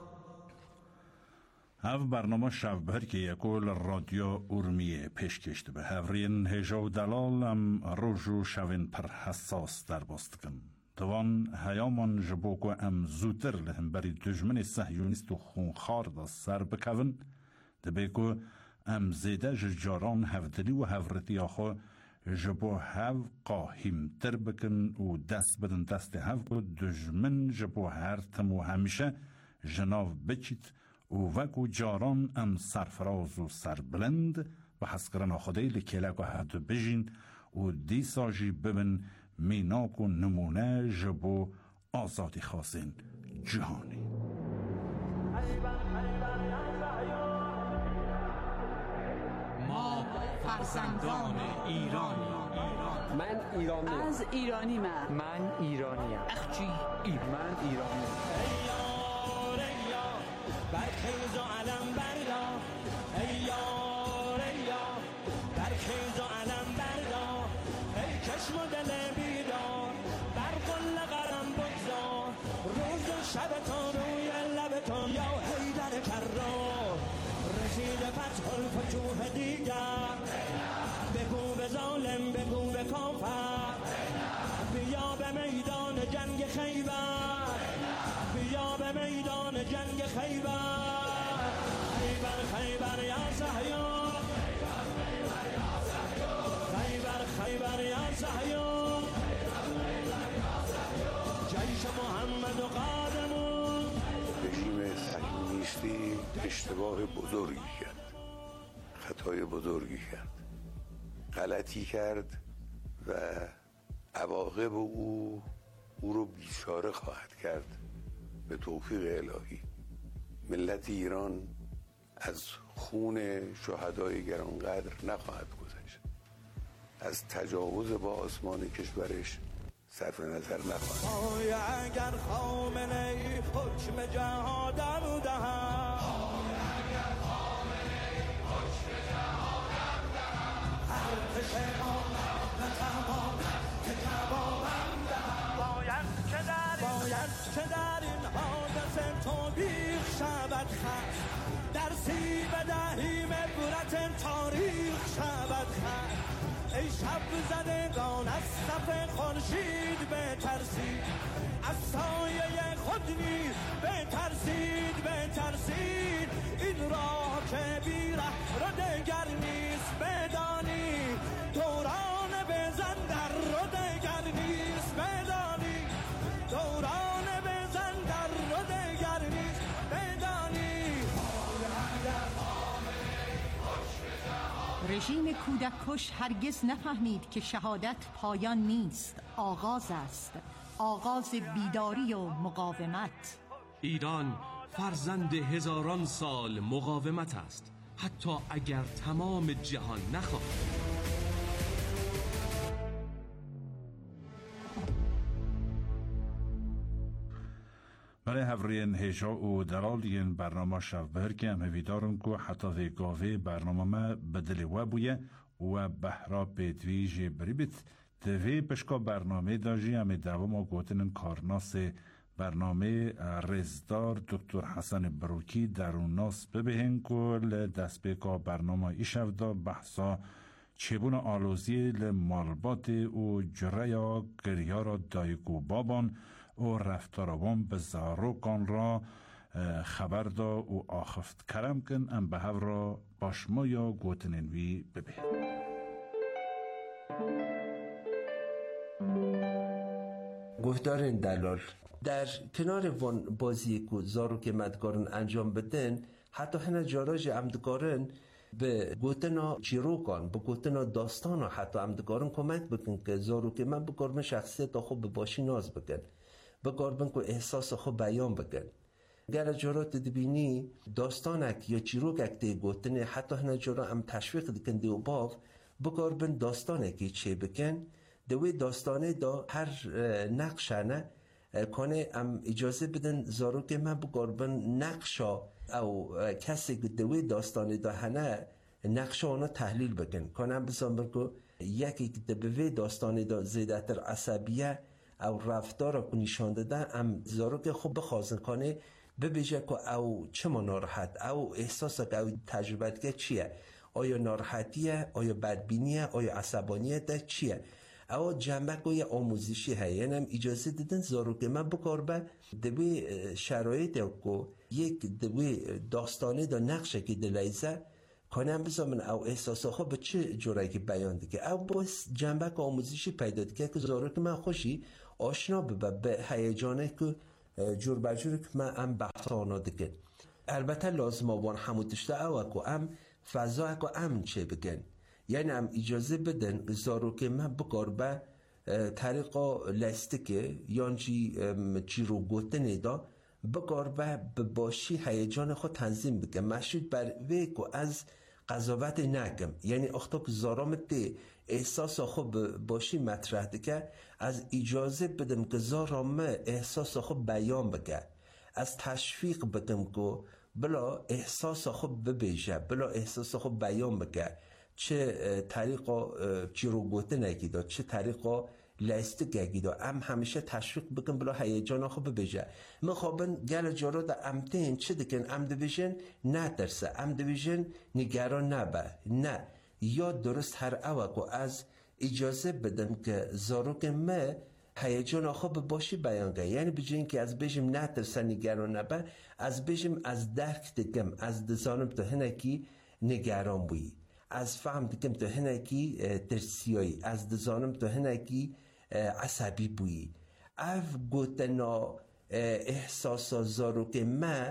هف برنامه شب که یکول رادیو ارمیه پیش کشته به هفرین هجا و دلالم روژو شوین پر حساس در باست کن دوان هیامان جبوکو ام زودتر لهم بری دجمن صهیونیست و خونخار دا سر بکون دبیکو ام زیده جاران هفدلی و هفرتی آخو جبو هف قاهم تر بکن و دست بدن دست هف کو دجمن جبو هر تمو همیشه جناو بچیت و وگو جاران ام سرفراز و سربلند و حسکران آخده لکلک و هدو بجین و دی ساجی ببن میناک و نمونه جبو آزادی خواستین جهانی. ما فرزندان ایرانی. من ایرانی. از ایرانی من ایرانیم. اخچی من ایرانی. برخیز و علم بردا ای یار ای یار برخیز و علم بردا ای چشم و دل بیدار بر قل قرم بگذار روز و شب تا روی لب تا یا حیدر کرار رسید فتح الفتوح دیگر بگو به ظالم بگو به کافر بیا به میدان جنگ خیبر بیا به میدان جنگ خیبر خیبر خیبر یا صهیون خیبر خیبر یا صهیون جیش محمد و قادمون رژیم صهیونیستی اشتباه بزرگی کرد، خطای بزرگی کرد، غلطی کرد و عواقب او رو بیچاره خواهد کرد. به توفیق الهی ملت ایران از خون شهدای گرانقدر نخواهد گذشت، از تجاوز با آسمان کشورش صرف نظر نخواهد. اگر خامنه ای حکم جهادم دهد، هر کشم نتوان که جوابم دهد، باید که در این حادثه توبیخ شود خط، در سیب دهیم عبرت تاریخ شود خط. ای شب زدگان از صف خورشید بترسید، از سایه خود نیز بترسید، این راه که بی ره رو دگر نیست بدانی، دوران بزن در رو دگر نیست بدانی، دوران بزن در رو دگر نیست بدانی. رژیم کودک کش هرگز نفهمید که شهادت پایان نیست، آغاز است، آغاز بیداری و مقاومت. ایران فرزند هزاران سال مقاومت است، حتی اگر تمام جهان نخواهد. برای هفرین هجا و درالین برنامه شب که هم هویدارم که حتی وی گاوه برنامه ما بدلی و بویه و بحرا پیدویج بریبت دوی پشکا برنامه داجی هم دوام گوتنن کارناس برنامه رزدار دکتر حسن بروکی درون ناس ببهن کل دست بکا برنامه ایشف دا بحثا چبون آلوزی لمالبات و جریا گریارا دایگو بابان و رفتارابان به زاروکان را خبر دا و آخفت کرم کن ام به هف را باشما یا گوتننوی ببه. گفتار دلال در کنار وان بازی که زاروک مدگارن انجام بدن، حتی هنه جاراج امدگارن به گوتنا چیروکان، به گوتنا داستانا حتی امدگارن کمک بکن که زاروک من بگارم شخصیت خوب به باشی ناز بکن، بگارم که احساس خوب بیان بکن. گر جارات دبینی داستانک یا چیروکک دی گوتنه حتی هنه جارا ام تشویق دکن دیو باف بگارم داستانکی چه بکن، دوی داستانه دا هر نقشانه کنه ام اجازه بدن زاروک من بگاربن نقشا او کسی که دوی داستانه دا هنه نقشا اونا تحلیل بکن کنه ام بسان بکن یکی که دوی داستانه دا زیدتر عصبیه او رفتار رو نشان داده ام زاروک خوب بخوازن کنه ببیجه که او چه ما ناراحت او احساس که او تجربه که چیه، آیا ناراحتیه، آیا بدبینیه، آیا عصبانیه ده چیه. او جنبه که آموزشی هست هم اجازه دیدن زاروک من بکار به دوی شرایط که یک دوی داستانه دا نقشه که دلیزه کنم بزامن او احساسا خوب به چه جورایی که بیان دیگه او باز جنبه که آموزشی پیدا دیگه که زاروک من خوشی آشنا به هیجانه که جور بجور که من ام بحثانا دیگه. البته لازم آوان هموتشته او که ام فضا که ام چه بگن، یعنی ام اجازه بدن زاروک من بکار به طریقا لستکه یانجی چی رو گوتنه دا بکار به باشی هیجان خود تنظیم بگم مشید بر وی که از قضاوت نگم، یعنی اختا که زارامت احساس خوب باشی مطرح دکه از اجازه بدم که زارام احساس خوب بیان بگه، از تشویق بدم که بلا احساس خوب ببیجه، بلا احساس خوب بیان بگه، چه طریقا چی رو گوته نگی دا، چه طریقا لسته گی دا، ام همیشه تشویق بکن بلا هیجان خوب ببیجه. مخابن گل جارا دا امتین چه دکن ام دویژن نه درسه، ام دویژن نگران نبه، نه یا درست هر اوکو از اجازه بدم که زاروک ما هیجان خوب باشی بیان گه، یعنی بجین که از بیشم نه ترسه نگران نبه، از بیشم از درک دکم از دزانم تو هنکی نگران بویی، از فهم دکم تو هنکی ترسیایی، از دزانم تو هنکی عصبی بویی. اف گوتنا احساسا زاروک ما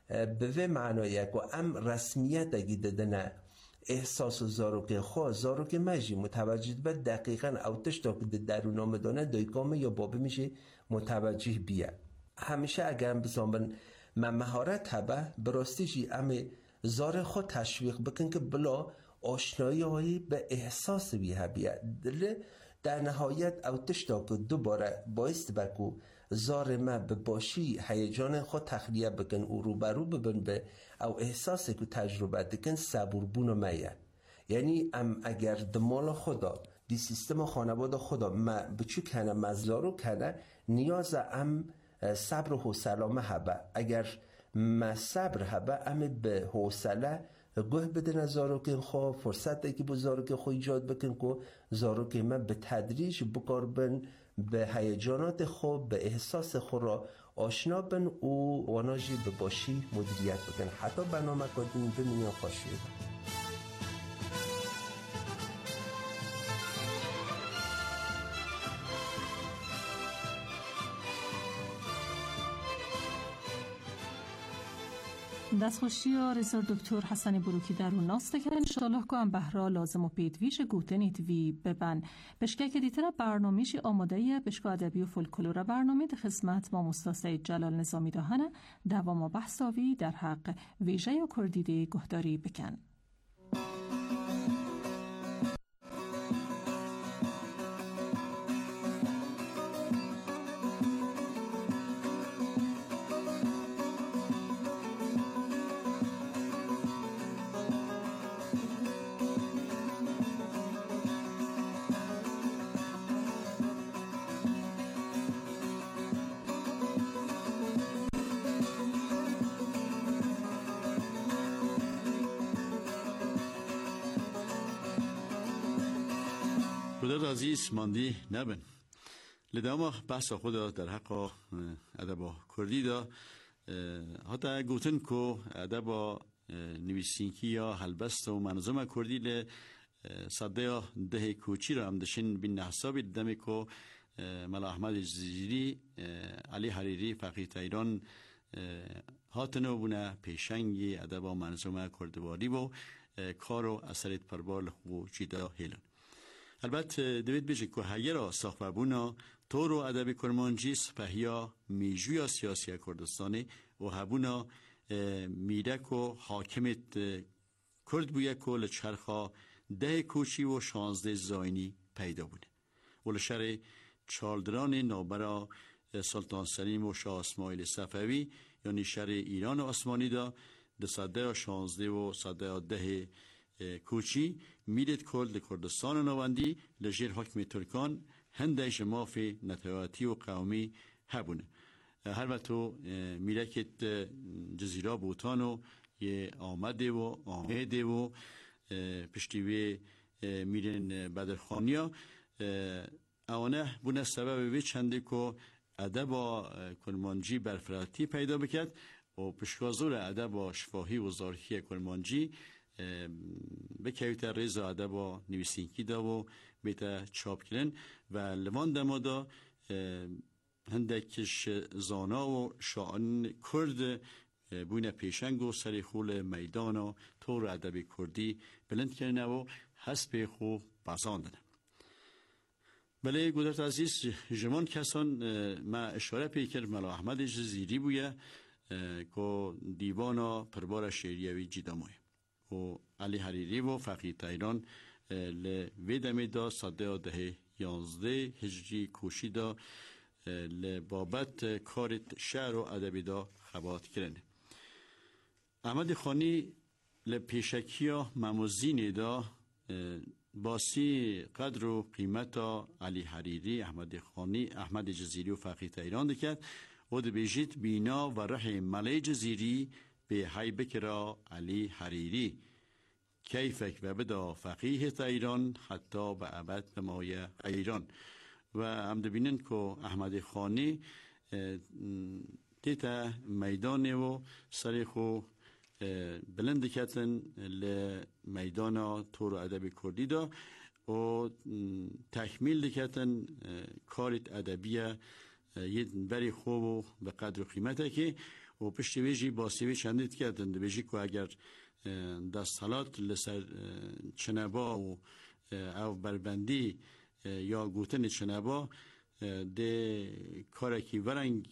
به معنای که ام رسمیت اگه ددنه احساس و زاروک خواه زاروک مجی متوجه به دقیقا اوتش تا که درون آمدانه دایکامه یا بابه میشه متوجه بیه. همیشه اگر بزامن من مهارت هبه براستیشی امی زار خود تشویق بکن که بلا آشنایی هایی به احساس بیه بیه در نهایت اوتش تا که دوباره باعث بکو زار ما به باشی هیجان خود تخلیه بکن او روبرو ببن به او احساسی که تجربه دکن صبوربون و میه. یعنی اگر دمال خدا دی سیستم خانواده خدا ما بچو کنه مزلارو کنه نیاز صبر و حوصله هبه. اگر ما صبر هبه به حوصله گوه بدن زاروک خواه فرصت که با زاروک خواه ایجاد بکن که زاروک ما به تدریج بکار بن به هیجانات خوب به احساس خود را آشنا بن و واناجی به باشی مدیریت بکن حتی برنامه کردن بمینیان خوشید. دستخوشی آرزار دکتر حسن بروکی در اون ناسته که انشالله که هم بهرا لازم و پیدویش گوتنید وی ببن بشکه که دیتر برنامهشی آماده بشکه ادبی و فولکلور برنامه ده خدمت ما مستاسه جلال نظامی داهنه دوام بحثاوی در حق ویژه یا کردیده گهداری بکن. خودت عزیز ماندی نبن لداما بحث خود در حق ادب کردی دا حتی گوتن کو ادب نویسینکی یا هلبست و منظومه کردی ل صده ده کوچی را هم دشن بین حسابی دمی کو ملا احمد جزیری علی حریری فقیه ایران هاتنو بونه پیشنگی ادب منظومه کردواری و کارو اثرت پربال خوب جیدا هیلن. البته دوید بیشه که هیه را ساخته بونا تو رو ادب کرمانجی سپهیا میجویا سیاسی کردستانی و هبونا میرک و حاکمت کرد بویا که لچرخا 10 کوچی و 16 زاینی پیدا بوده و لشر چالدران نابرا سلطان سلیم و شاه اسماعیل صفوی یعنی شر ایران و عثمانی دا 16 و 10 کوچی میدید کل کردستان نواندی لجیر حکم ترکان هندش مافی نتواتی و قومی هبونه. هر وقتو میرکت جزیره بوتانو یه آمده و آمده و پشتیوی میرن بدرخانیا اوانه بونه سبب وی چنده که ادب کرمانجی برفراتی پیدا بکد و پشکازور ادب شفاهی و زارخی کرمانجی به کهیت ریز ادب و نویسینکی دا و بیتا چاپ کردن و لوان دمادا هندکش زانا و شاعن کرد بوین پیشنگ و سری خول میدان و طور ادب کردی بلند کردن و حسب خو بازاندن. بله گذرت عزیز جمان کسان ما اشاره پیکر ملا احمد جزیری بویه که دیوانا پربار شعریوی جیداموی و علی حریری و فقیه ایران لویدمی دا 11 هجری کوشی دا لبابت کارت شعر و ادبی دا خبات کرنه. احمد خانی لپیشکیا مموزین دا باسی قدر و قیمت علی حریری احمد خانی احمد جزیری و فقیه ایران دکت و دبیجید بینا و رح ملی جزیری به های بکرا علی حریری کیفک و بدا فقیه ایران حتی به ابد بمای ایران و هم دبینن که احمد خانی دیتا میدان و سریخو بلند کتن لمیدان طور ادب کردی دا و تکمیل کتن کارت ادبیه یه بری خوب و به قدر و قیمته که و پشت ویجی با سیوی چندید کردن بیجی که اگر دستالات لسر چنبا و او بربندی یا گوتن چنبا ده کارکی ورنگ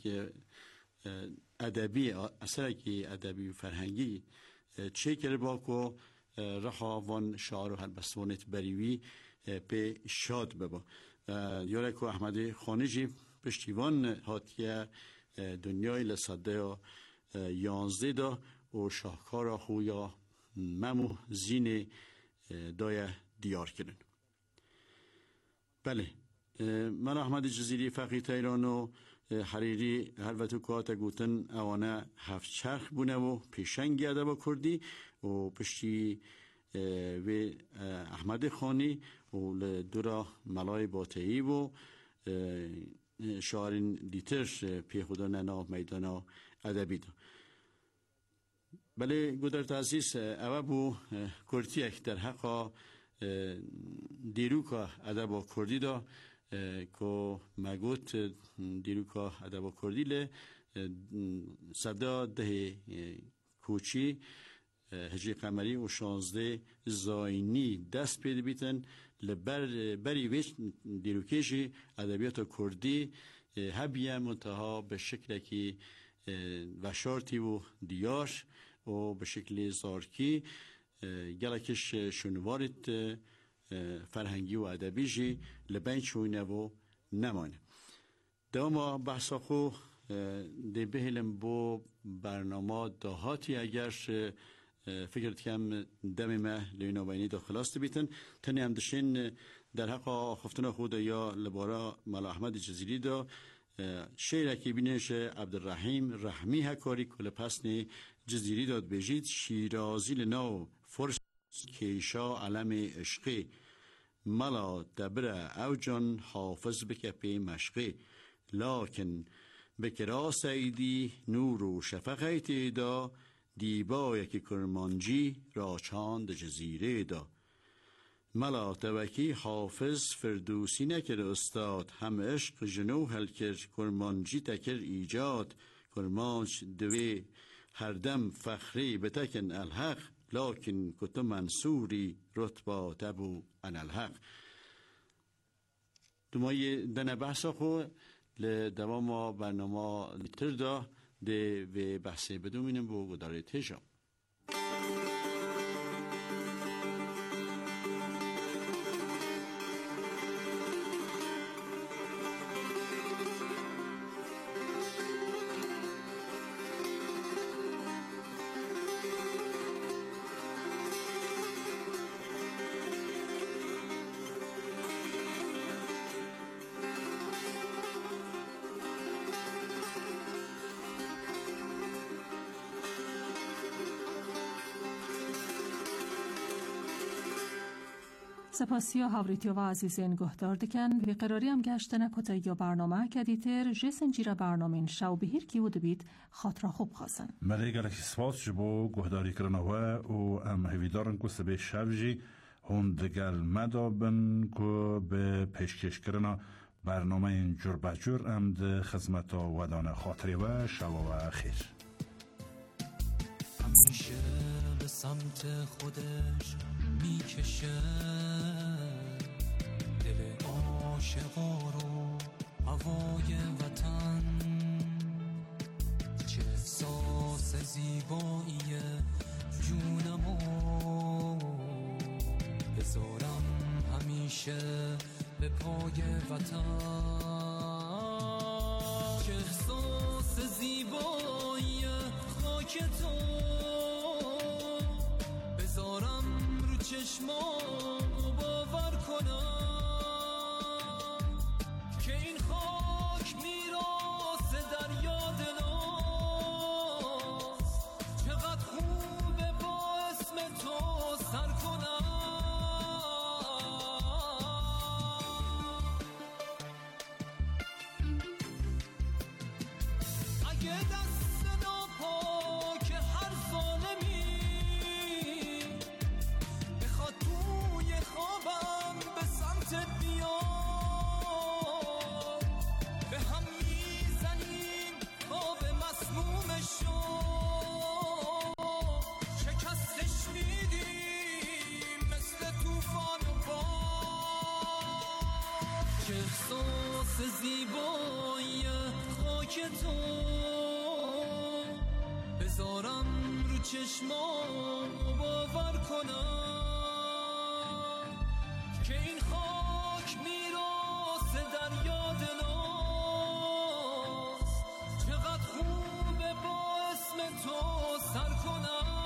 ادبی اثرکی ادبی فرهنگی چه کرد با که رها وان شعر و هلبستوانت بریوی به شاد ببا یاره که احمد خانجی پشتیوان هاتیه دنیای لصده 11 دا و شاهکار خویا ممو زین دای دیار کردن. بله من احمد جزیری فقیه ایران و حریری هلوتو کات گوتن اوانه هفت چرخ بونه و پیشنگی ادب کردی و پشتی و احمد خانی و دورا ملای باطعی و شاعرین دیتر پی خدا ننا میدانا ادبی دا. بله گودرت عزیز اوه بو کرتی اک در حقا دیروکا ادبا کردی دا که مگوت دیروکا ادبا کردی له صدا ده کوچی هجری قمری و 16 زاینی دست پیدا بیتن بری ویچ دیروکیشی ادبیات کردی هبیه منتها به شکل که وشارتی و دیاش و به شکل زارکی گلکش شنوارت فرهنگی و ادبیجی لبین چوینه و نمانه. دوما بحثا خو دی بهلم بو برنامه دهاتی اگر فکرت کم دم ما لینا بینی داخلاست بیتن تنی هم دشین در حق خفتن خود یا لبارا ملا احمد جزیری دا شعر که بینش عبدالرحیم رحمی هکاری کل پسنی جزیری داد بجید شیرازی لناو فرس کیشا علم عشقی ملا دبره او جان حافظ بکپی مشقی لکن بکرا سیدی نور و شفقیت دا دیبا یکی کرمانجی را چاند جزیره دا ملا توکی حافظ فردوسی نکر استاد هم عشق جنو هل کر کرمانجی تکر ایجاد کرمانج دوی هر دم فخری بتکن الحق لکن کتو منصوری رتبا تبو ان الحق دومای دن بحثا خو لدوام برنامه لیتر دا ده و بحثی بدومینم بو گداره تیجا سپاسی و هاوریتی و عزیزین گهدار دکن و قراری هم گشتن کتا یا برنامه کدیتر جسن جیره برنامه شو بهیر کی بود بید خاطر خوب خواستن ملی گلکی سپاس جبو گهداری کرنوه و ام هیویدارن که سبه شوجی هون دگل مدابن که به پیشکش کرنا برنامه جور بجور ام ده خدمت ودان خاطری و شو و خیر همیشه به سمت خودش میکشه دل عاشقا رو هوای وطن چه احساس زیبایی جونمو بذارم همیشه به پای وطن چه احساس زیبایی خاک تو بذارم رو چشمام باور کنم که این خاک میراث دریا دلاست چقدر خوبه با اسم تو سر کنم. 1 تو بذارم رو چشمام باور کنم که این خاک میراث دریا دلاست. چقدر خوبه با اسم تو سر کنم.